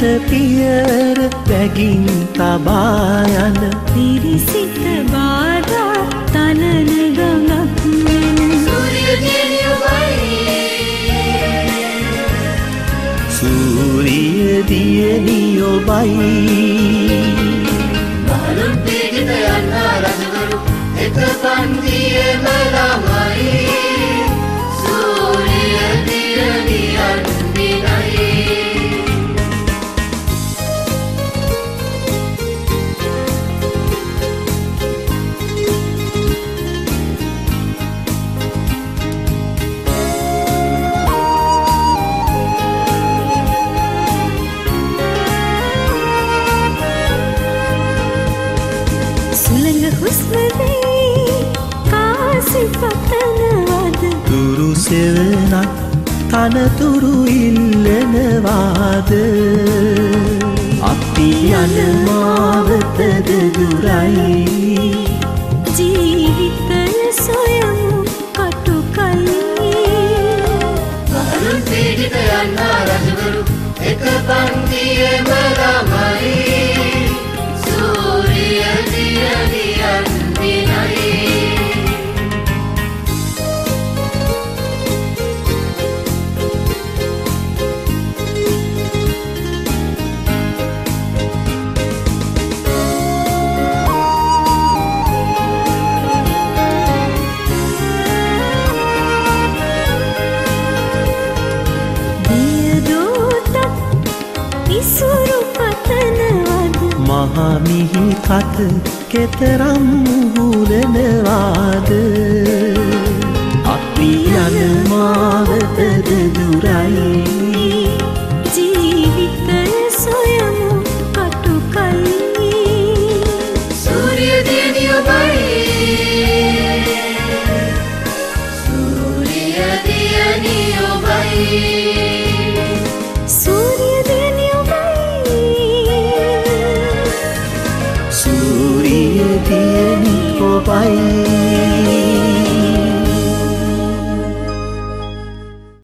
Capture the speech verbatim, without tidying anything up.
හිත පියර වැගින් තබා යන පිරිසිත බාධා තනන ගඟක් මෙන් සූර්ය දියණිය ඔබයි සූර්ය දියණිය ඔබයි මහලුන් පිටිත යන්න රජවරු එක පන්තියේම ළමයි සූර්ය දියණියන් දිනයි තුරු සෙවනක් තනතුරු ඉල්ලනවාද අපි යන මාවතද දුරයි ජීවිතය සොයමු කටුකයි මහලුන් පිටිත යන්න රජවරු එක පන්තියේම ළමයි සූර්ය දියණියන් දිනයි මහමිහි කත කෙතරම් මුහුරනවාද අපි යන මාවතද දුරයි ජීවිතය සොයමු කටුකයි සූර්ය දියණිය ඔබයි සූර්ය දියණිය ඔබයි සූර්ය දියණිය ඔබයි සූර්ය දියණිය